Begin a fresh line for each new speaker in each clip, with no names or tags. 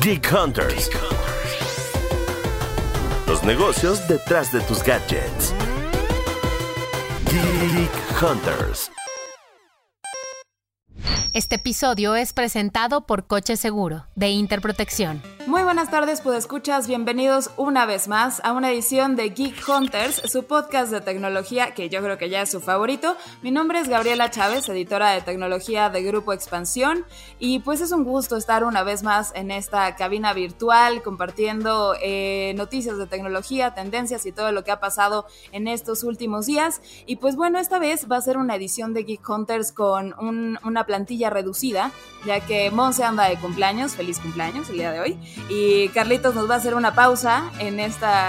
Geek Hunters. Los negocios detrás de tus gadgets. Geek Hunters.
Este episodio es presentado por Coche Seguro, de Interprotección.
Muy buenas tardes, podescuchas, bienvenidos una vez más a una edición de Geek Hunters, su podcast de tecnología, que yo creo que ya es su favorito. Mi nombre es Gabriela Chávez, editora de tecnología de Grupo Expansión, y pues es un gusto estar una vez más en esta cabina virtual, compartiendo noticias de tecnología, tendencias y todo lo que ha pasado en estos últimos días. Y pues bueno, esta vez va a ser una edición de Geek Hunters con una plantilla reducida, ya que Monse anda de cumpleaños, feliz cumpleaños el día de hoy, y Carlitos nos va a hacer una pausa en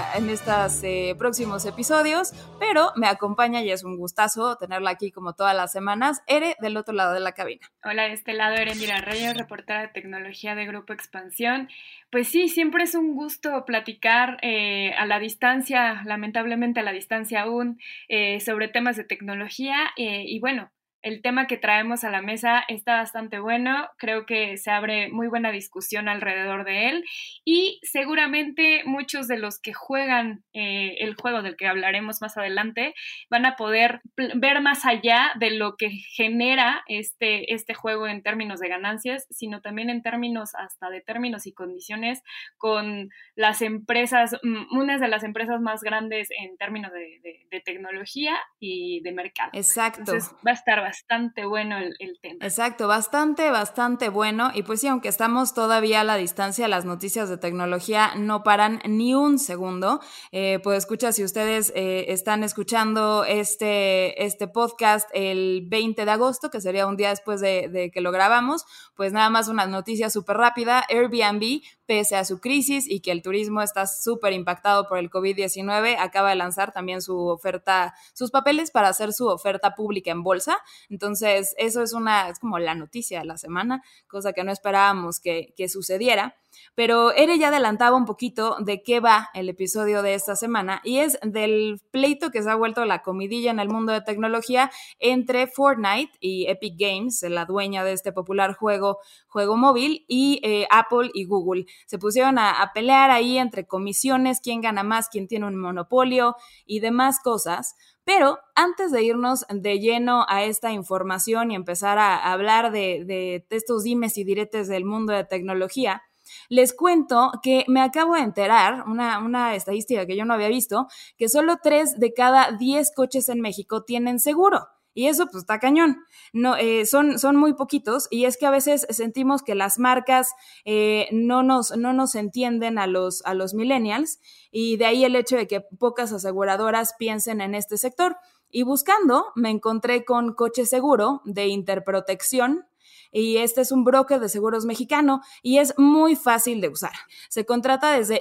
estos próximos episodios, pero me acompaña y es un gustazo tenerla aquí como todas las semanas, Ere, del otro lado de la cabina.
Hola, de este lado Erendira Reyes, reportera de tecnología de Grupo Expansión. Pues sí, siempre es un gusto platicar a la distancia, lamentablemente a la distancia aún, sobre temas de tecnología y bueno, el tema que traemos a la mesa está bastante bueno, creo que se abre muy buena discusión alrededor de él y seguramente muchos de los que juegan el juego del que hablaremos más adelante van a poder ver más allá de lo que genera este juego en términos de ganancias, sino también en términos hasta de términos y condiciones con las empresas, unas de las empresas más grandes en términos de tecnología y de mercado.
Exacto.
Entonces va a estar bastante bueno el tema.
Exacto, bastante bueno. Y pues sí, aunque estamos todavía a la distancia, las noticias de tecnología no paran ni un segundo. Pues escucha, si ustedes están escuchando este podcast el 20 de agosto, que sería un día después de que lo grabamos, pues nada más una noticia súper rápida. Airbnb, pese a su crisis y que el turismo está súper impactado por el COVID-19, acaba de lanzar también sus papeles para hacer su oferta pública en bolsa. Entonces, eso es como la noticia de la semana, cosa que no esperábamos que sucediera. Pero Ere ya adelantaba un poquito de qué va el episodio de esta semana y es del pleito que se ha vuelto la comidilla en el mundo de tecnología entre Fortnite y Epic Games, la dueña de este popular juego móvil, y Apple y Google. Se pusieron a pelear ahí entre comisiones, quién gana más, quién tiene un monopolio y demás cosas. Pero antes de irnos de lleno a esta información y empezar a hablar de estos dimes y diretes del mundo de tecnología, les cuento que me acabo de enterar, una estadística que yo no había visto, que solo 3 de cada 10 coches en México tienen seguro. Y eso pues está cañón. No, son muy poquitos y es que a veces sentimos que las marcas no nos entienden a los millennials y de ahí el hecho de que pocas aseguradoras piensen en este sector. Y buscando me encontré con Coche Seguro de Interprotección. Y este es un broker de seguros mexicano y es muy fácil de usar. Se contrata desde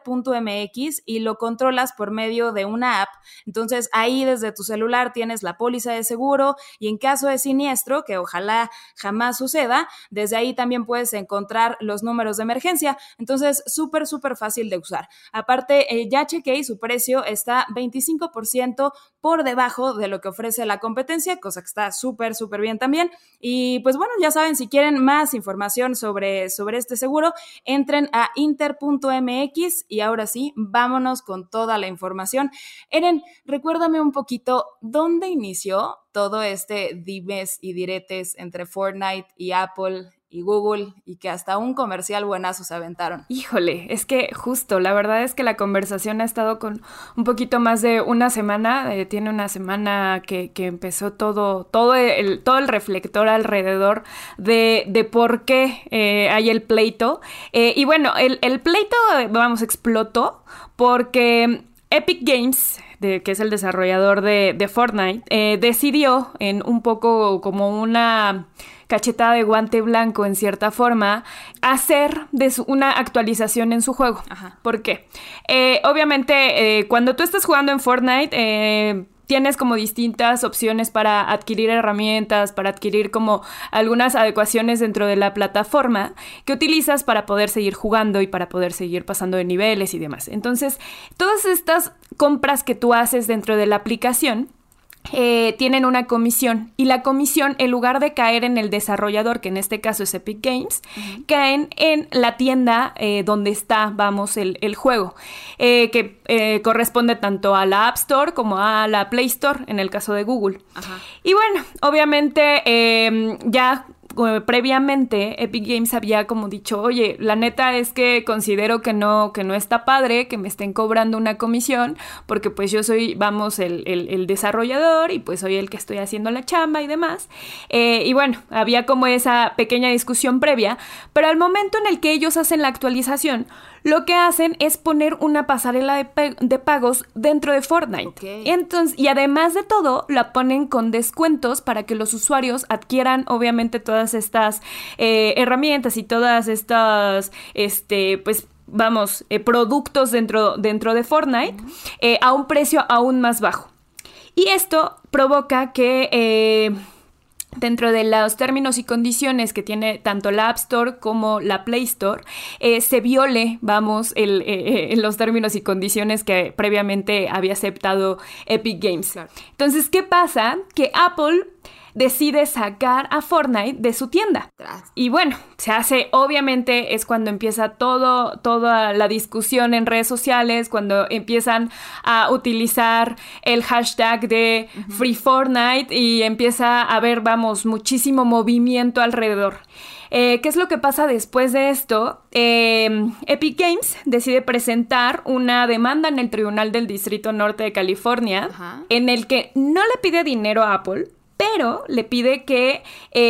inter.mx y lo controlas por medio de una app. Entonces ahí desde tu celular tienes la póliza de seguro y en caso de siniestro, que ojalá jamás suceda, desde ahí también puedes encontrar los números de emergencia. Entonces súper fácil de usar. Aparte, ya chequé y su precio está 25% por debajo de lo que ofrece la competencia, cosa que está súper bien también. Y pues bueno, ya saben, si quieren más información sobre este seguro, entren a inter.mx y ahora sí, vámonos con toda la información. Eren, recuérdame un poquito, ¿dónde inició todo este dimes y diretes entre Fortnite y Apple y Google y que hasta un comercial buenazo se aventaron?
Híjole, es que justo, la verdad es que la conversación ha estado con un poquito más de una semana, tiene una semana que empezó todo el reflector alrededor de por qué hay el pleito. Y bueno, el pleito, explotó porque Epic Games, que es el desarrollador de Fortnite, decidió en un poco como una cachetada de guante blanco en cierta forma, hacer una actualización en su juego.
Ajá.
¿Por qué? Obviamente, cuando tú estás jugando en Fortnite, tienes como distintas opciones para adquirir herramientas, para adquirir como algunas adecuaciones dentro de la plataforma que utilizas para poder seguir jugando y para poder seguir pasando de niveles y demás. Entonces, todas estas compras que tú haces dentro de la aplicación
tienen una comisión, y la comisión, en lugar de caer en el desarrollador, que en este caso es Epic Games, caen en la tienda donde está, vamos, el juego, que corresponde tanto a la App Store como a la Play Store, en el caso de Google. Ajá. Y bueno, obviamente ya previamente Epic Games había como dicho, oye, la neta es que considero que no está padre que me estén cobrando una comisión, porque pues yo soy, vamos, el desarrollador, y pues soy el que estoy haciendo la chamba y demás. Y bueno, había como esa pequeña discusión previa, pero al momento en el que ellos hacen la actualización, lo que hacen es poner una pasarela de pagos dentro de Fortnite. Okay. Entonces, y además de todo, la ponen con descuentos para que los usuarios adquieran, obviamente, todas estas herramientas y todas estas, pues, vamos, productos dentro de Fortnite a un precio aún más bajo. Y esto provoca que dentro de los términos y condiciones que tiene tanto la App Store como la Play Store, se viole, vamos, los términos y condiciones que previamente había aceptado Epic Games. Claro. Entonces, ¿qué pasa? Que Apple decide sacar a Fortnite de su tienda. Y bueno, se hace, obviamente, es cuando empieza toda la discusión en redes sociales, cuando empiezan a utilizar el hashtag de Free Fortnite y empieza a haber, vamos, muchísimo movimiento alrededor. ¿Qué es lo que pasa después de esto? Epic Games decide presentar una demanda en el Tribunal del Distrito Norte de California, en el que no le pide dinero a Apple, pero le pide que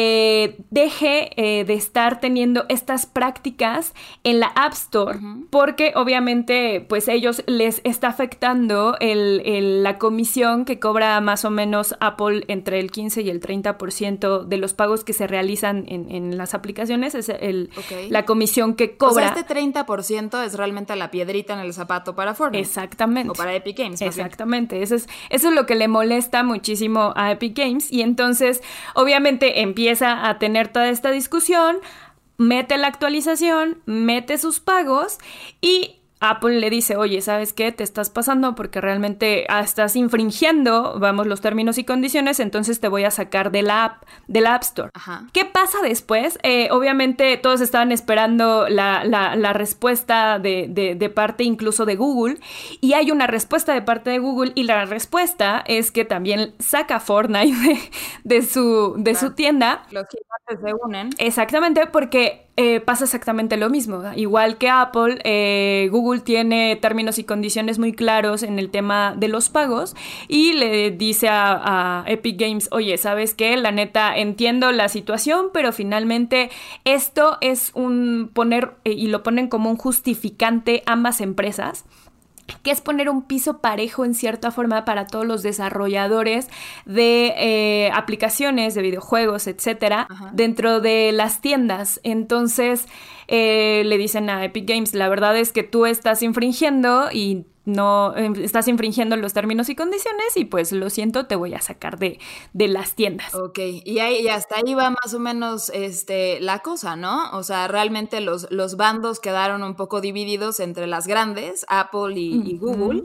deje de estar teniendo estas prácticas en la App Store, porque obviamente pues ellos les está afectando la comisión que cobra más o menos Apple entre el 15 y el 30% de los pagos que se realizan en las aplicaciones, es la comisión que cobra.
O sea, este 30% es realmente la piedrita en el zapato para Fortnite.
Exactamente.
O para Epic Games.
Exactamente, eso es lo que le molesta muchísimo a Epic Games. Y entonces, obviamente, empieza a tener toda esta discusión, mete la actualización, mete sus pagos y Apple le dice, oye, ¿sabes qué? Te estás pasando porque realmente estás infringiendo, vamos, los términos y condiciones, entonces te voy a sacar de la App Store. Ajá. ¿Qué pasa después? Obviamente todos estaban esperando la respuesta de parte incluso de Google, y hay una respuesta de parte de Google, y la respuesta es que también saca Fortnite de su tienda.
Los gigantes se unen.
Exactamente, porque pasa exactamente lo mismo. Igual que Apple, Google tiene términos y condiciones muy claros en el tema de los pagos, y le dice a Epic Games, oye, ¿sabes qué? La neta, entiendo la situación, pero finalmente esto es y lo ponen como un justificante ambas empresas, que es poner un piso parejo en cierta forma para todos los desarrolladores de aplicaciones, de videojuegos, etcétera, dentro de las tiendas. Entonces le dicen a Epic Games, la verdad es que tú estás infringiendo y no estás infringiendo los términos y condiciones, y pues lo siento, te voy a sacar de las tiendas.
Ok, y hasta ahí va más o menos la cosa, ¿no? O sea, realmente los bandos quedaron un poco divididos entre las grandes, Apple y Google,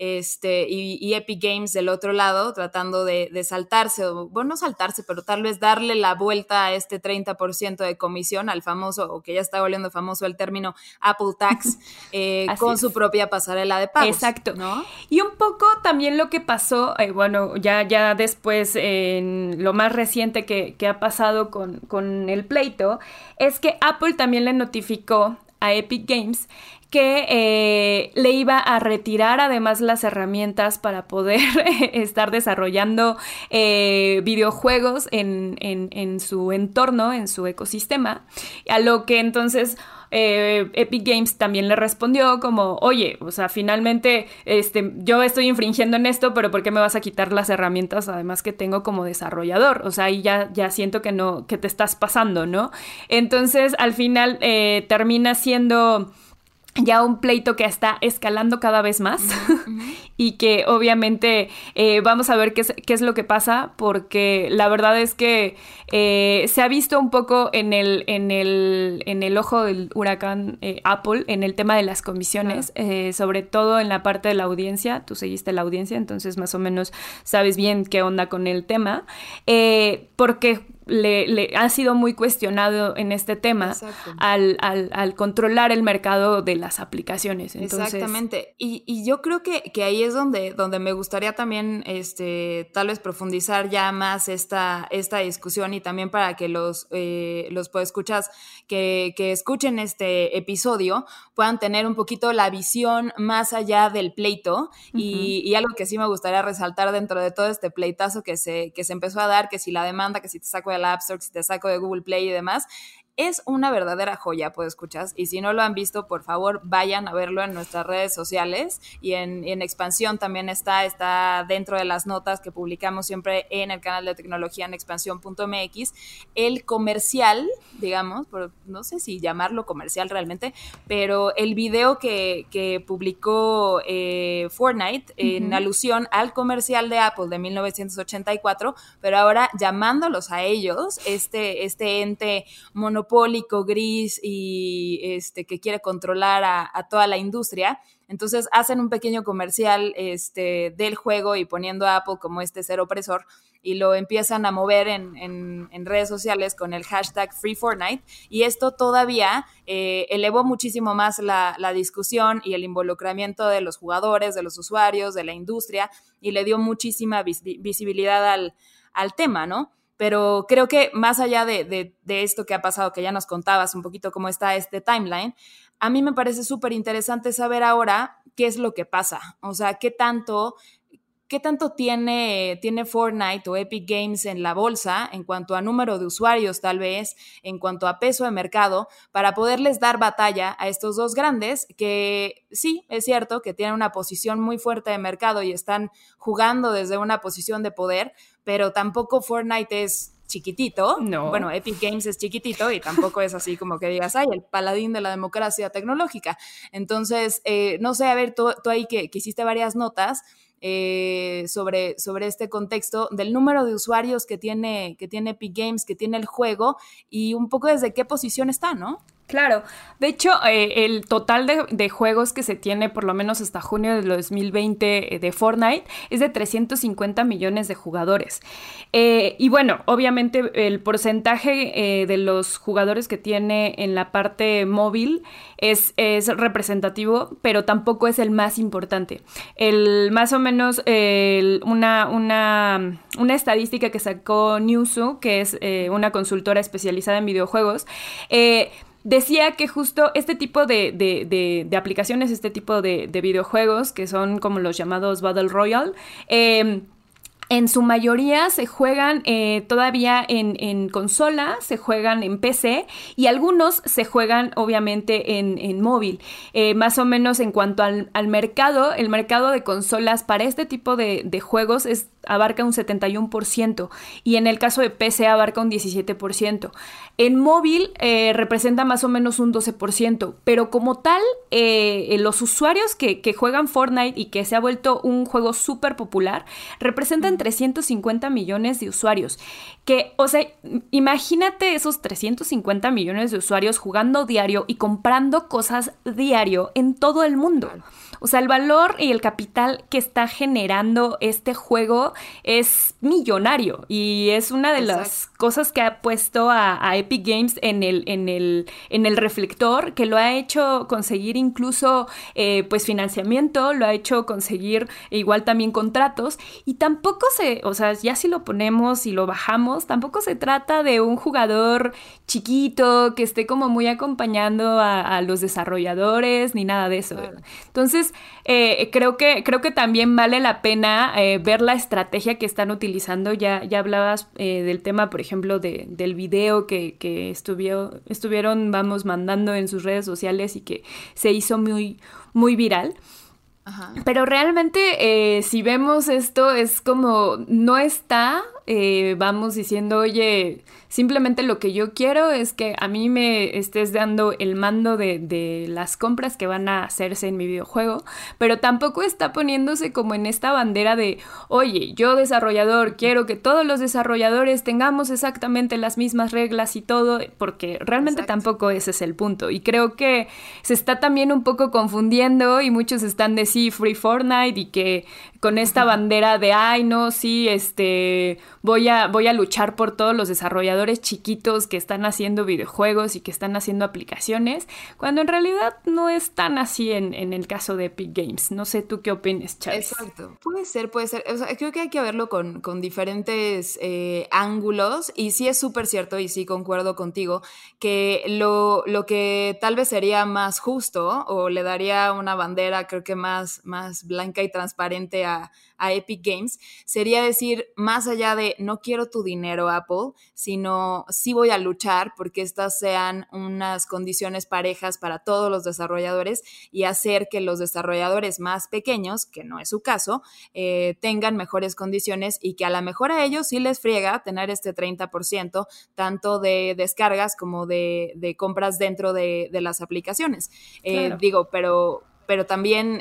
y Epic Games del otro lado, tratando de saltarse, o bueno, no saltarse, pero tal vez darle la vuelta a este 30% de comisión al famoso, o que ya está volviendo famoso el término Apple Tax, con su propia pasarela de pagos.
Exacto,
¿no?
Y un poco también lo que pasó, bueno, ya después, en lo más reciente que ha pasado con el pleito, es que Apple también le notificó a Epic Games que le iba a retirar además las herramientas para poder estar desarrollando videojuegos en su entorno, en su ecosistema, a lo que entonces Epic Games también le respondió como, oye, o sea, finalmente yo estoy infringiendo en esto, pero ¿por qué me vas a quitar las herramientas además que tengo como desarrollador? O sea, ahí ya siento que te estás pasando, ¿no? Entonces, al final termina siendo ya un pleito que está escalando cada vez más y que obviamente vamos a ver qué es lo que pasa, porque la verdad es que se ha visto un poco en el ojo del huracán Apple en el tema de las comisiones, sobre todo en la parte de la audiencia. Tú seguiste la audiencia, entonces más o menos sabes bien qué onda con el tema, porque le ha sido muy cuestionado en este tema al controlar el mercado de las aplicaciones. Entonces,
exactamente. Y yo creo que ahí es donde me gustaría también tal vez profundizar ya más esta discusión, y también para que los podescuchas que escuchen este episodio puedan tener un poquito la visión más allá del pleito. Y algo que sí me gustaría resaltar dentro de todo este pleitazo que se empezó a dar, que si la demanda, que si te saco de la App Store, que si te saco de Google Play y demás, es una verdadera joya, podescuchas, y si no lo han visto, por favor, vayan a verlo en nuestras redes sociales, y en Expansión también está dentro de las notas que publicamos siempre en el canal de tecnología en expansión.mx, el comercial, digamos, no sé si llamarlo comercial realmente, pero el video que publicó Fortnite en alusión al comercial de Apple de 1984, pero ahora llamándolos a ellos, este ente monopólico, gris y que quiere controlar a toda la industria. Entonces hacen un pequeño comercial del juego y poniendo a Apple como ser opresor, y lo empiezan a mover en redes sociales con el hashtag #FreeFortnite, y esto todavía elevó muchísimo más la discusión y el involucramiento de los jugadores, de los usuarios, de la industria, y le dio muchísima visibilidad al tema, ¿no? Pero creo que más allá de esto que ha pasado, que ya nos contabas un poquito cómo está este timeline, a mí me parece súper interesante saber ahora qué es lo que pasa. O sea, qué tanto tiene Fortnite o Epic Games en la bolsa en cuanto a número de usuarios, tal vez, en cuanto a peso de mercado, para poderles dar batalla a estos dos grandes que sí, es cierto que tienen una posición muy fuerte de mercado y están jugando desde una posición de poder, pero tampoco Fortnite es chiquitito.
No.
Bueno, Epic Games es chiquitito y tampoco es así como que digas, ay, el paladín de la democracia tecnológica. Entonces, no sé, a ver, tú ahí que hiciste varias notas sobre este contexto del número de usuarios que tiene Epic Games, que tiene el juego, y un poco desde qué posición está, ¿no?
Claro, de hecho el total de juegos que se tiene por lo menos hasta junio de 2020 de Fortnite es de 350 millones de jugadores. Y bueno, obviamente el porcentaje de los jugadores que tiene en la parte móvil es representativo, pero tampoco es el más importante. Más o menos una estadística que sacó Newzoo, que es una consultora especializada en videojuegos, decía que justo este tipo de aplicaciones, este tipo de videojuegos, que son como los llamados Battle Royale, en su mayoría se juegan todavía en consola, se juegan en PC, y algunos se juegan obviamente en móvil. Más o menos en cuanto al mercado, el mercado de consolas para este tipo de juegos abarca un 71%, y en el caso de PC abarca un 17%. En móvil representa más o menos un 12%, pero como tal, los usuarios que juegan Fortnite y que se ha vuelto un juego súper popular, representan 350 millones de usuarios. Que, o sea, imagínate esos 350 millones de usuarios jugando diario y comprando cosas diario en todo el mundo. O sea, el valor y el capital que está generando este juego es millonario, y es una de las cosas que ha puesto a Epic Games en el reflector, que lo ha hecho conseguir incluso pues financiamiento, lo ha hecho conseguir igual también contratos, y tampoco o sea, ya si lo ponemos y lo bajamos, tampoco se trata de un jugador chiquito que esté como muy acompañando a los desarrolladores ni nada de eso. Claro. Entonces, creo que también vale la pena ver la estrategia que están utilizando. Ya hablabas del tema, por ejemplo, del video que estuvieron, mandando en sus redes sociales y que se hizo muy, muy viral. Ajá. Pero realmente si vemos esto, es como no está vamos diciendo, oye, simplemente lo que yo quiero es que a mí me estés dando el mando de las compras que van a hacerse en mi videojuego, pero tampoco está poniéndose como en esta bandera de, oye, yo desarrollador, quiero que todos los desarrolladores tengamos exactamente las mismas reglas y todo, porque realmente
Exacto.
tampoco ese es el punto. Y creo que se está también un poco confundiendo y muchos están de sí, Free Fortnite, y que con esta bandera de, ay, no, sí, voy a luchar por todos los desarrolladores chiquitos que están haciendo videojuegos y que están haciendo aplicaciones, cuando en realidad no es tan así en el caso de Epic Games. No sé tú qué opinas, Chávez.
Exacto. Puede ser, puede ser. O sea, creo que hay que verlo con diferentes ángulos, y sí es súper cierto, y sí concuerdo contigo, que lo que tal vez sería más justo o le daría una bandera, creo que más blanca y transparente a Epic Games, sería decir, más allá de no quiero tu dinero, Apple, sino sí voy a luchar porque estas sean unas condiciones parejas para todos los desarrolladores, y hacer que los desarrolladores más pequeños, que no es su caso, tengan mejores condiciones, y que a lo mejor a ellos sí les friega tener este 30%, tanto de descargas como de compras dentro de las aplicaciones.
Claro.
Digo, pero también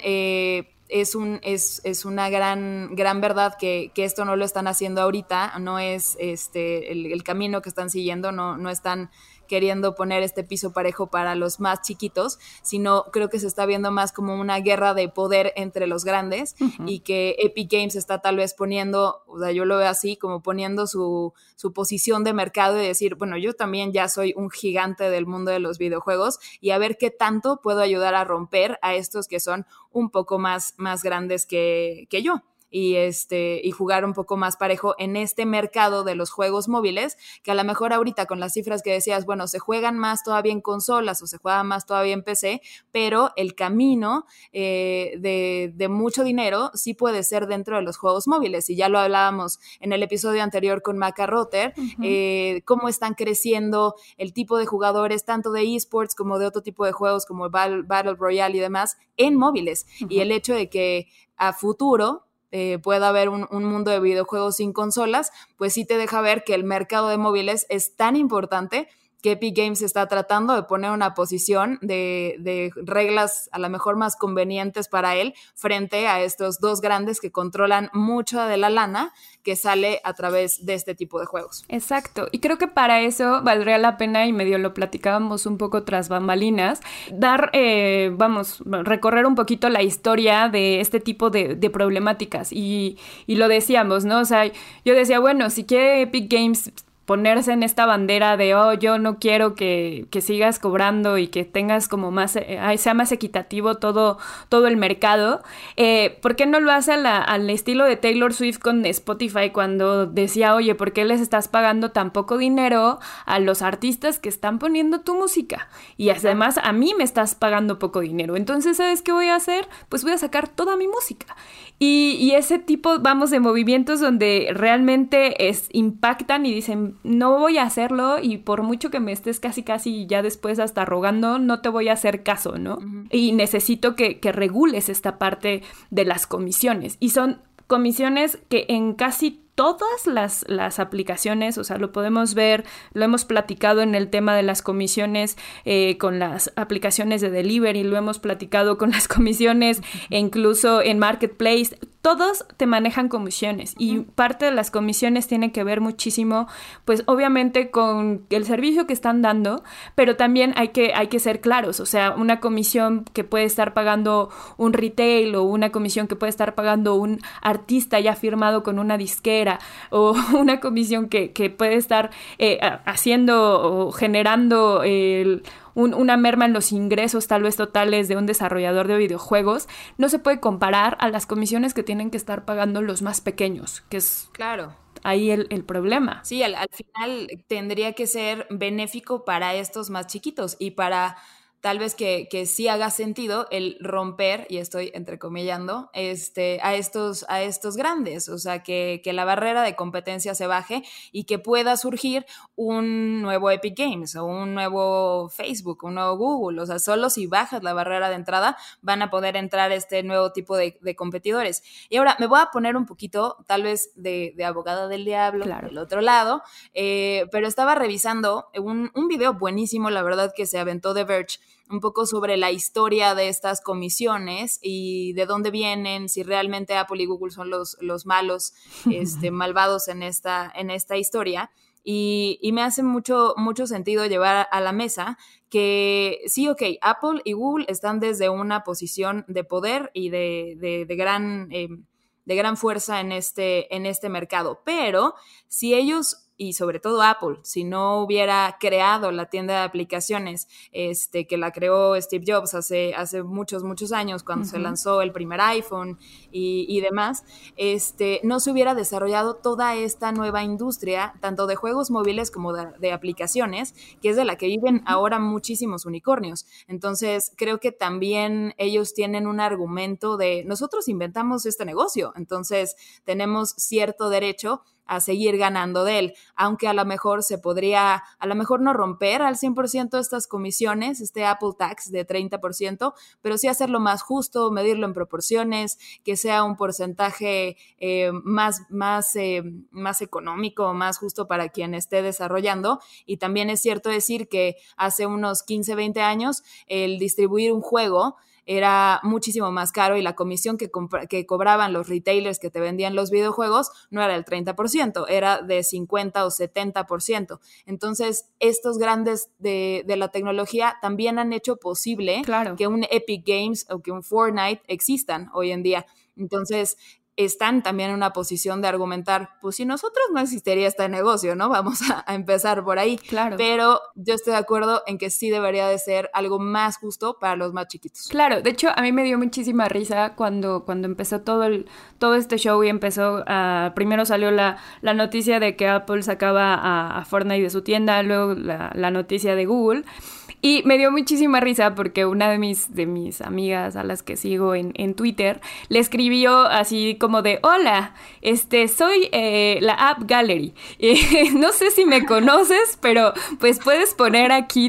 es una gran verdad que esto no lo están haciendo ahorita, no es el camino que están siguiendo, no están queriendo poner este piso parejo para los más chiquitos, sino creo que se está viendo más como una guerra de poder entre los grandes, y que Epic Games está tal vez poniendo, o sea, yo lo veo así, como poniendo su posición de mercado y decir, bueno, yo también ya soy un gigante del mundo de los videojuegos, y a ver qué tanto puedo ayudar a romper a estos que son un poco más grandes que yo. Y jugar un poco más parejo en este mercado de los juegos móviles, que a lo mejor ahorita con las cifras que decías, bueno, se juegan más todavía en consolas o se juega más todavía en PC, pero el camino de mucho dinero sí puede ser dentro de los juegos móviles, y ya lo hablábamos en el episodio anterior con Maca Rotter, cómo están creciendo el tipo de jugadores, tanto de esports como de otro tipo de juegos como Battle Royale y demás, en móviles, y el hecho de que a futuro pueda haber un mundo de videojuegos sin consolas, pues sí te deja ver que el mercado de móviles es tan importante que Epic Games está tratando de poner una posición de reglas a lo mejor más convenientes para él frente a estos dos grandes que controlan mucho de la lana que sale a través de este tipo de juegos.
Exacto, y creo que para eso valdría la pena, y medio lo platicábamos un poco tras bambalinas, recorrer un poquito la historia de este tipo de problemáticas, y lo decíamos, ¿no? O sea, yo decía, bueno, si quiere Epic Games ponerse en esta bandera de, oh, yo no quiero que sigas cobrando y que tengas como más, sea más equitativo todo el mercado, ¿por qué no lo hace al estilo de Taylor Swift con Spotify, cuando decía, oye, ¿por qué les estás pagando tan poco dinero a los artistas que están poniendo tu música? Y además a mí me estás pagando poco dinero, entonces, ¿sabes qué voy a hacer? Pues voy a sacar toda mi música. Y ese tipo, de movimientos donde realmente impactan y dicen, no voy a hacerlo, y por mucho que me estés casi ya después hasta rogando, no te voy a hacer caso, ¿no? Uh-huh. Y necesito que regules esta parte de las comisiones. Y son comisiones que en casi todas las aplicaciones, o sea, lo podemos ver, lo hemos platicado en el tema de las comisiones con las aplicaciones de delivery, lo hemos platicado con las comisiones e incluso en Marketplace, todos te manejan comisiones, y parte de las comisiones tiene que ver muchísimo, pues obviamente con el servicio que están dando, pero también hay que ser claros, o sea, una comisión que puede estar pagando un retail, o una comisión que puede estar pagando un artista ya firmado con una disquera, o una comisión que puede estar haciendo o generando una merma en los ingresos tal vez totales de un desarrollador de videojuegos, no se puede comparar a las comisiones que tienen que estar pagando los más pequeños, que es
claro
ahí el problema.
Sí, al final tendría que ser benéfico para estos más chiquitos, y para tal vez que sí haga sentido el romper, y estoy entrecomillando, a estos grandes, o sea, que la barrera de competencia se baje y que pueda surgir un nuevo Epic Games o un nuevo Facebook, un nuevo Google. O sea, solo si bajas la barrera de entrada van a poder entrar este nuevo tipo de competidores. Y ahora me voy a poner un poquito, tal vez, de abogada del diablo, claro, del otro lado, pero estaba revisando un video buenísimo, la verdad, que se aventó The Verge, un poco sobre la historia de estas comisiones y de dónde vienen, si realmente Apple y Google son los malos, malvados en esta historia. Y me hace mucho sentido llevar a la mesa que sí, ok, Apple y Google están desde una posición de poder y de gran fuerza en este mercado, pero si ellos, y sobre todo Apple, si no hubiera creado la tienda de aplicaciones que la creó Steve Jobs hace muchos años, cuando se lanzó el primer iPhone y demás, no se hubiera desarrollado toda esta nueva industria, tanto de juegos móviles como de aplicaciones, que es de la que viven ahora muchísimos unicornios. Entonces, creo que también ellos tienen un argumento de nosotros inventamos este negocio, entonces tenemos cierto derecho a seguir ganando de él, aunque a lo mejor se podría, a lo mejor no romper al 100% estas comisiones, Apple Tax de 30%, pero sí hacerlo más justo, medirlo en proporciones, que sea un porcentaje más económico, más justo para quien esté desarrollando. Y también es cierto decir que hace unos 15, 20 años el distribuir un juego era muchísimo más caro y la comisión que cobraban los retailers que te vendían los videojuegos no era del 30%, era de 50 o 70%. Entonces, estos grandes de la tecnología también han hecho posible que un Epic Games o que un Fortnite existan hoy en día. Entonces, están también en una posición de argumentar, pues si nosotros no existiría este negocio, ¿no? Vamos a empezar por ahí. Claro. Pero yo estoy de acuerdo en que sí debería de ser algo más justo para los más chiquitos.
Claro, de hecho a mí me dio muchísima risa cuando empezó todo este show y empezó primero salió la noticia de que Apple sacaba a Fortnite de su tienda, luego la noticia de Google. Y me dio muchísima risa porque una de mis amigas a las que sigo en Twitter le escribió así como de hola, soy la App Gallery. No sé si me conoces, pero pues puedes poner aquí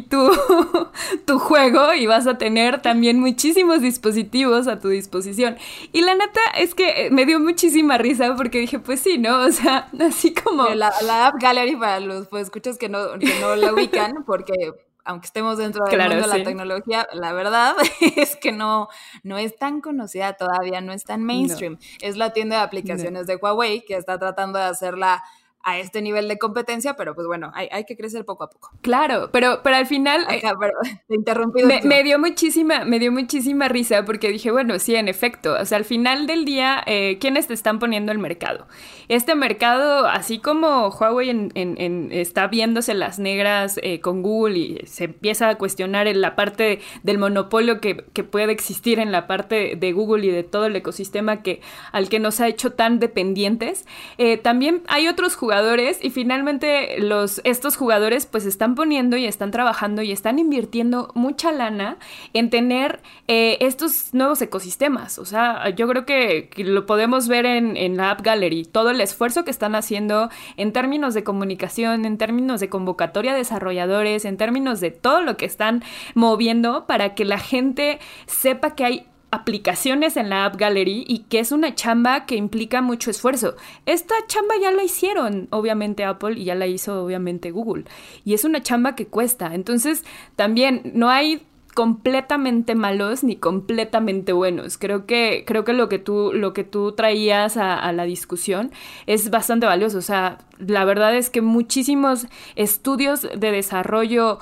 tu juego y vas a tener también muchísimos dispositivos a tu disposición. Y la neta es que me dio muchísima risa porque dije, pues sí, ¿no? O sea, así como...
La App Gallery, para los escuchas que no la ubican, porque... aunque estemos dentro del mundo de la tecnología, la verdad es que no es tan conocida todavía, no es tan mainstream. No. Es la tienda de aplicaciones de Huawei que está tratando de hacerla a este nivel de competencia, pero pues bueno, hay que crecer poco a poco.
Claro, pero al final...
pero te interrumpí.
Me dio muchísima risa porque dije, bueno, sí, en efecto, o sea, al final del día, ¿quiénes te están poniendo el mercado? Este mercado, así como Huawei está viéndose las negras con Google y se empieza a cuestionar en la parte del monopolio que puede existir en la parte de Google y de todo el ecosistema al que nos ha hecho tan dependientes, también hay otros jugadores y finalmente estos jugadores pues están poniendo y están trabajando y están invirtiendo mucha lana en tener estos nuevos ecosistemas. O sea, yo creo que lo podemos ver en la App Gallery, todo el esfuerzo que están haciendo en términos de comunicación, en términos de convocatoria de desarrolladores, en términos de todo lo que están moviendo para que la gente sepa que hay aplicaciones en la App Gallery y que es una chamba que implica mucho esfuerzo. Esta chamba ya la hicieron obviamente Apple y ya la hizo obviamente Google y es una chamba que cuesta. Entonces también no hay completamente malos ni completamente buenos. Creo que lo que tú traías a la discusión es bastante valioso. O sea, la verdad es que muchísimos estudios de desarrollo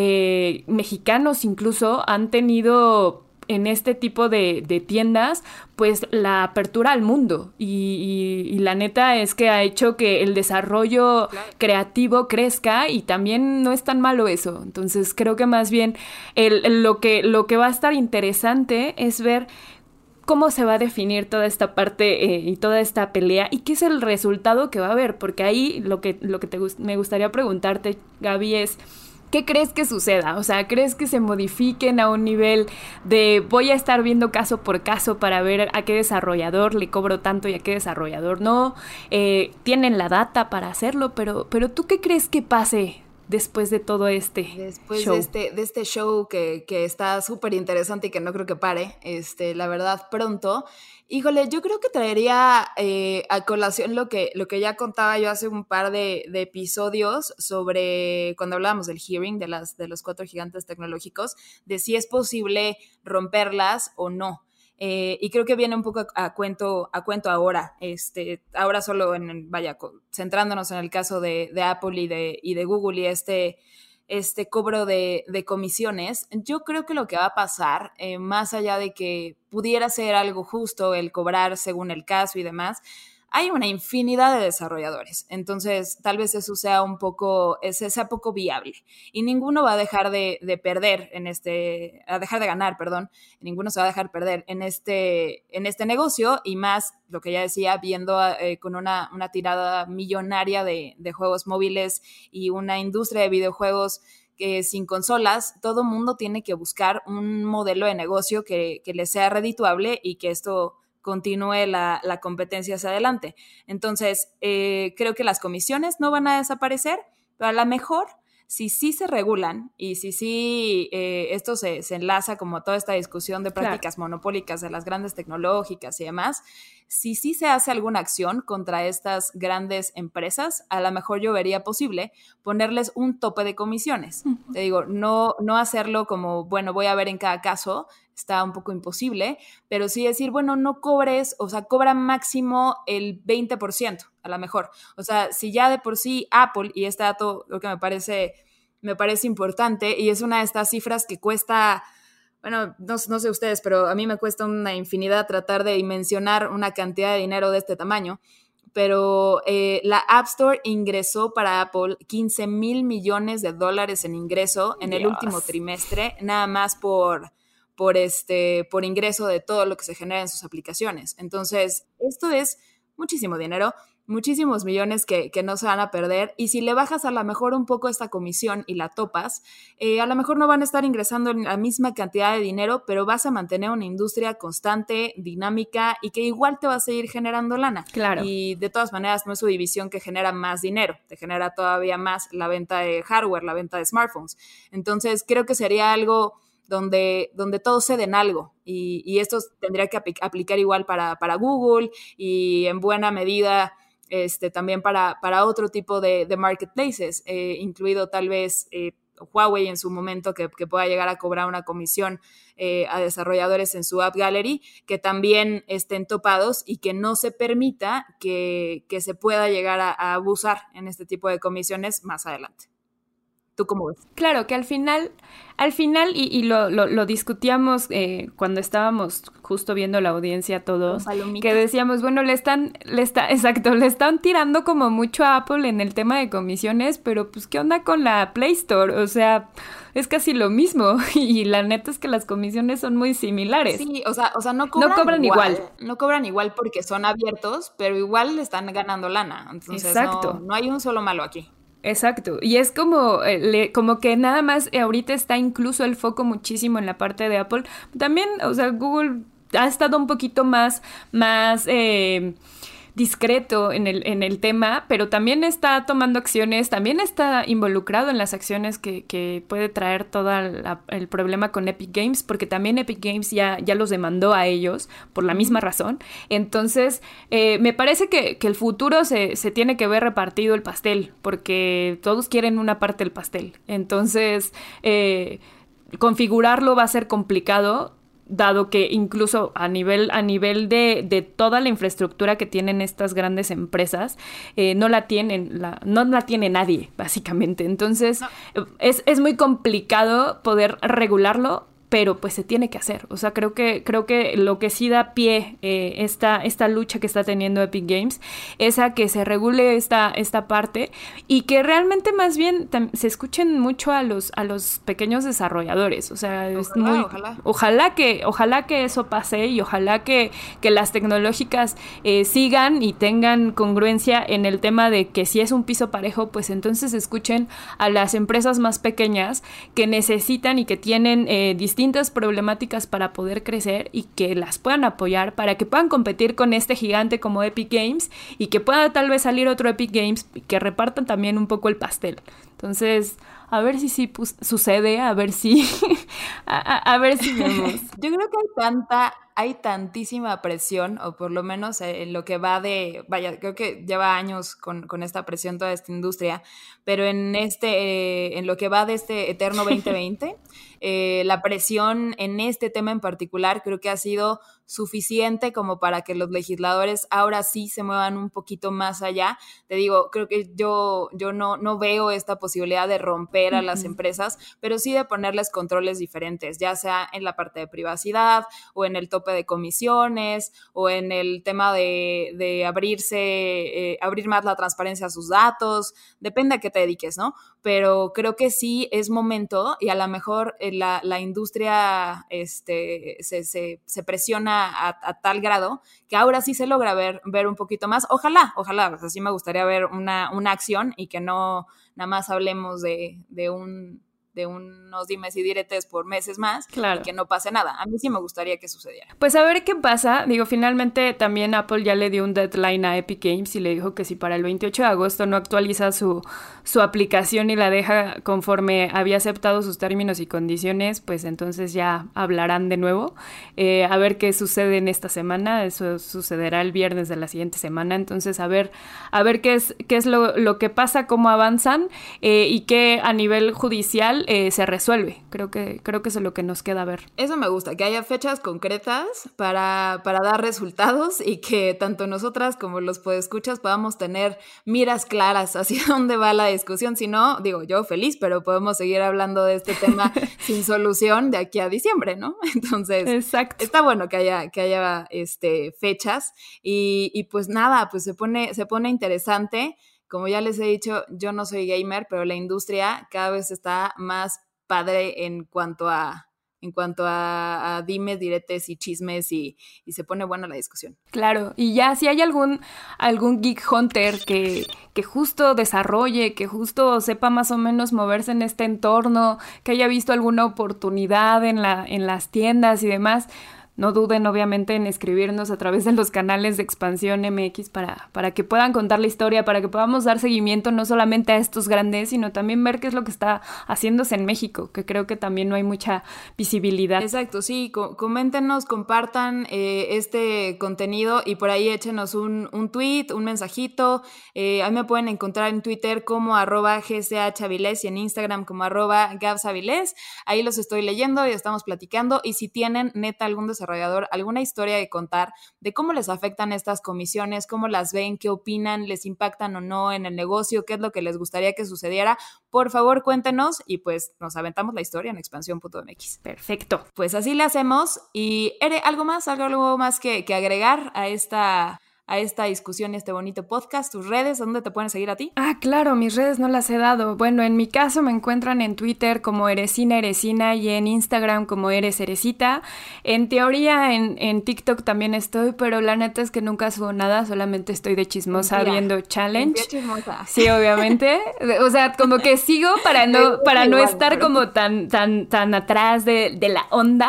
mexicanos incluso han tenido en este tipo de tiendas, pues la apertura al mundo y la neta es que ha hecho que el desarrollo creativo crezca y también no es tan malo eso. Entonces creo que más bien lo que va a estar interesante es ver cómo se va a definir toda esta parte y toda esta pelea y qué es el resultado que va a haber, porque ahí lo que me gustaría preguntarte, Gaby, es ¿qué crees que suceda? O sea, ¿crees que se modifiquen a un nivel de voy a estar viendo caso por caso para ver a qué desarrollador le cobro tanto y a qué desarrollador no? Tienen la data para hacerlo, pero ¿tú qué crees que pase después de todo este show?
De este show que está súper interesante y que no creo que pare, la verdad, pronto. Híjole, yo creo que traería a colación lo que ya contaba yo hace un par de episodios sobre cuando hablábamos del hearing de los 4 gigantes tecnológicos, de si es posible romperlas o no. Y creo que viene un poco a cuento ahora, ahora solo centrándonos en el caso de Apple y de Google y este cobro de comisiones. Yo creo que lo que va a pasar, más allá de que pudiera ser algo justo el cobrar según el caso y demás, hay una infinidad de desarrolladores. Entonces, tal vez eso sea sea poco viable. Y ninguno va a dejar de perder a dejar de ganar, perdón. Ninguno se va a dejar perder en este negocio, y más, lo que ya decía, viendo con una tirada millonaria de juegos móviles y una industria de videojuegos que sin consolas, todo mundo tiene que buscar un modelo de negocio que le sea redituable y que esto continúe la competencia hacia adelante. Entonces, creo que las comisiones no van a desaparecer, pero a lo mejor, si sí se regulan y si sí esto se enlaza como a toda esta discusión de prácticas monopólicas de las grandes tecnológicas y demás, si sí se hace alguna acción contra estas grandes empresas, a lo mejor yo vería posible ponerles un tope de comisiones. Uh-huh. Te digo, no hacerlo como, bueno, voy a ver en cada caso, está un poco imposible, pero sí decir, bueno, no cobres, o sea, cobra máximo el 20%, a lo mejor. O sea, si ya de por sí Apple, y este dato lo que me parece importante, y es una de estas cifras que cuesta, bueno, no sé ustedes, pero a mí me cuesta una infinidad tratar de dimensionar una cantidad de dinero de este tamaño, pero la App Store ingresó para Apple $15,000 millones en ingreso en el último trimestre, nada más por ingreso de todo lo que se genera en sus aplicaciones. Entonces, esto es muchísimo dinero, muchísimos millones que no se van a perder, y si le bajas a lo mejor un poco esta comisión y la topas, a lo mejor no van a estar ingresando la misma cantidad de dinero, pero vas a mantener una industria constante, dinámica, y que igual te va a seguir generando lana.
Claro.
Y de todas maneras no es su división que genera más dinero, te genera todavía más la venta de hardware, la venta de smartphones. Entonces, creo que sería algo donde todos ceden algo, y esto tendría que aplicar igual para Google, y en buena medida también para otro tipo de marketplaces, incluido tal vez Huawei en su momento, que pueda llegar a cobrar una comisión a desarrolladores en su App Gallery, que también estén topados y que no se permita que se pueda llegar a abusar en este tipo de comisiones más adelante. ¿Tú cómo ves?
Claro, que al final y lo discutíamos cuando estábamos justo viendo la audiencia todos, que decíamos, bueno, le están tirando como mucho a Apple en el tema de comisiones, pero pues ¿qué onda con la Play Store? O sea, es casi lo mismo, y la neta es que las comisiones son muy similares.
Sí, o sea, no cobran igual. No cobran igual porque son abiertos, pero igual le están ganando lana. Entonces, no hay un solo malo aquí.
Exacto, y es como que nada más ahorita está incluso el foco muchísimo en la parte de Apple. También, o sea, Google ha estado un poquito más discreto en el tema, pero también está tomando acciones, también está involucrado en las acciones que puede traer todo el problema con Epic Games, porque también Epic Games ya los demandó a ellos por la misma razón. Entonces, me parece que el futuro se tiene que ver repartido el pastel, porque todos quieren una parte del pastel. Entonces, configurarlo va a ser complicado, dado que incluso a nivel de toda la infraestructura que tienen estas grandes empresas, no la tiene nadie, básicamente. Entonces, es muy complicado poder regularlo, pero pues se tiene que hacer. O sea, creo que lo que sí da pie esta lucha que está teniendo Epic Games es a que se regule esta parte y que realmente más bien se escuchen mucho a los pequeños desarrolladores. O sea, ojalá que eso pase y ojalá que las tecnológicas sigan y tengan congruencia en el tema de que si es un piso parejo, pues entonces escuchen a las empresas más pequeñas que necesitan y que tienen distintas problemáticas para poder crecer y que las puedan apoyar para que puedan competir con este gigante como Epic Games y que pueda tal vez salir otro Epic Games y que repartan también un poco el pastel. Entonces, a ver si sí sucede, a ver si a ver si vemos.
Yo creo que hay tantísima presión, o por lo menos en lo que va creo que lleva años con esta presión toda esta industria, pero en lo que va de este eterno 2020, la presión en este tema en particular creo que ha sido suficiente como para que los legisladores ahora sí se muevan un poquito más allá. Te digo, creo que yo no veo esta posibilidad de romper a las empresas, pero sí de ponerles controles diferentes, ya sea en la parte de privacidad o en el tope de comisiones o en el tema de abrir más la transparencia a sus datos, depende a qué te dediques, ¿no? Pero creo que sí es momento y a lo mejor la industria se presiona a tal grado que ahora sí se logra ver un poquito más. Ojalá, o sea, sí me gustaría ver una acción y que no nada más hablemos de unos dimes y diretes por meses más, claro, y que no pase nada. A mí sí me gustaría que sucediera.
Pues a ver qué pasa. Digo, finalmente también Apple ya le dio un deadline a Epic Games y le dijo que si para el 28 de agosto no actualiza su aplicación y la deja conforme había aceptado sus términos y condiciones, pues entonces ya hablarán de nuevo. A ver qué sucede en esta semana. Eso sucederá el viernes de la siguiente semana. Entonces a ver qué es lo que pasa, cómo avanzan y qué a nivel judicial se resuelve. Creo que eso es lo que nos queda ver.
Eso me gusta, que haya fechas concretas para dar resultados y que tanto nosotras como los podescuchas podamos tener miras claras hacia dónde va la discusión. Si no, digo, yo feliz, pero podemos seguir hablando de este tema sin solución de aquí a diciembre, ¿no? Entonces, exacto, está bueno que haya fechas y pues nada, pues se pone interesante. Como ya les he dicho, yo no soy gamer, pero la industria cada vez está más padre en cuanto a dimes, diretes y chismes y se pone buena la discusión.
Claro, y ya si hay algún Geek Hunter que justo desarrolle, que justo sepa más o menos moverse en este entorno, que haya visto alguna oportunidad en las tiendas y demás, no duden obviamente en escribirnos a través de los canales de Expansión MX para que puedan contar la historia, para que podamos dar seguimiento no solamente a estos grandes, sino también ver qué es lo que está haciéndose en México, que creo que también no hay mucha visibilidad.
Exacto, sí, coméntenos, compartan este contenido y por ahí échenos un tweet, un mensajito. A mí me pueden encontrar en Twitter como @gchavilés y en Instagram como @gabsavilés. Ahí los estoy leyendo y estamos platicando, y si tienen neta algún desarrollador alguna historia de contar de cómo les afectan estas comisiones, cómo las ven, qué opinan, les impactan o no en el negocio, qué es lo que les gustaría que sucediera, por favor cuéntenos y pues nos aventamos la historia en expansión.mx.
Perfecto.
Pues así le hacemos. Y Ere, ¿algo más que agregar a esta discusión y este bonito podcast? ¿Tus redes? ¿Dónde te pueden seguir a ti?
Ah, claro, mis redes no las he dado. Bueno, en mi caso me encuentran en Twitter como Eresina y en Instagram como Eresita. En teoría en TikTok también estoy, pero la neta es que nunca subo nada, solamente estoy de chismosa viendo challenge.
Chismosa.
Sí, obviamente. O sea, como que sigo para no estar como tan atrás de la onda.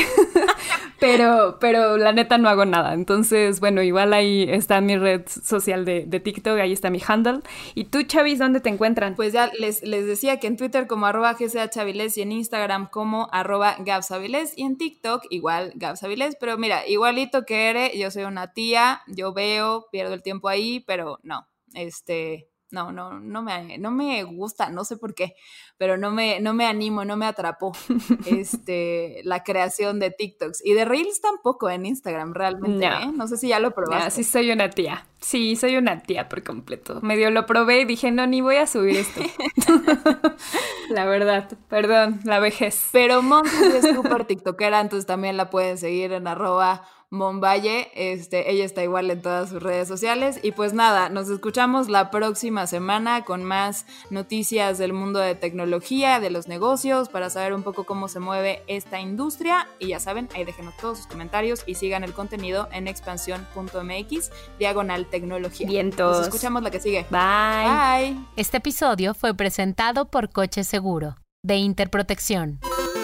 pero la neta no hago nada. Entonces, bueno, igual ahí está mi red social de TikTok, ahí está mi handle. ¿Y tú, Chavis, dónde te encuentran?
Pues ya les decía que en Twitter como @gchavilés y en Instagram como @gabsavilés y en TikTok igual Gabsavilés. Pero mira, igualito que Ere, yo soy una tía, yo veo, pierdo el tiempo ahí, pero no, no me gusta, no sé por qué, pero no me animo, no me atrapó la creación de TikToks. Y de Reels tampoco en Instagram realmente, No sé si ya lo probaste.
Sí, soy una tía. Sí, soy una tía por completo. Medio lo probé y dije, no, ni voy a subir esto. La verdad, perdón, la vejez.
Pero Mon es súper tiktokera, entonces también la pueden seguir en @Monvalle. Ella está igual en todas sus redes sociales. Y pues nada, nos escuchamos la próxima semana con más noticias del mundo de tecnología, de los negocios, para saber un poco cómo se mueve esta industria. Y ya saben, ahí déjenos todos sus comentarios y sigan el contenido en expansión.mx/tecnología.
Vientos.
Nos escuchamos la que sigue.
Bye.
Bye.
Este episodio fue presentado por Coche Seguro, de Interprotección.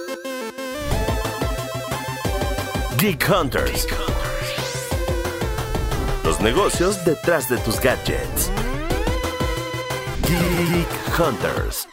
Geek Hunters. Los negocios detrás de tus gadgets. Geek Hunters.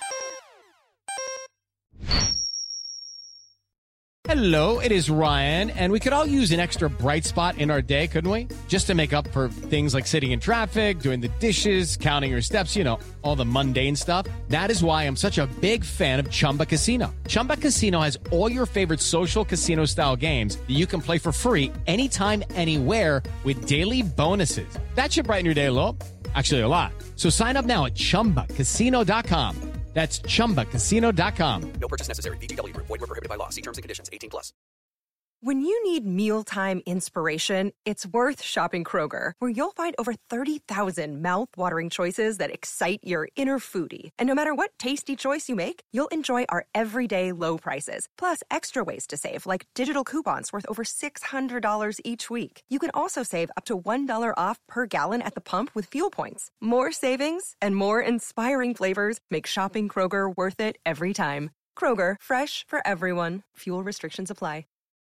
Hello, it is Ryan, and we could all use an extra bright spot in our day, couldn't we? Just to make up for things like sitting in traffic, doing the dishes, counting your steps, all the mundane stuff. That is why I'm such a big fan of Chumba Casino. Chumba Casino has all your favorite social casino-style games that you can play for free anytime, anywhere with daily bonuses. That should brighten your day a little. Actually, a lot. So sign up now at ChumbaCasino.com. That's ChumbaCasino.com.
No purchase necessary. VGW Group. Void where prohibited by law. See terms and conditions. 18+.
When you need mealtime inspiration, it's worth shopping Kroger, where you'll find over 30,000 mouth-watering choices that excite your inner foodie. And no matter what tasty choice you make, you'll enjoy our everyday low prices, plus extra ways to save, like digital coupons worth over $600 each week. You can also save up to $1 off per gallon at the pump with fuel points. More savings and more inspiring flavors make shopping Kroger worth it every time. Kroger, fresh for everyone. Fuel restrictions apply.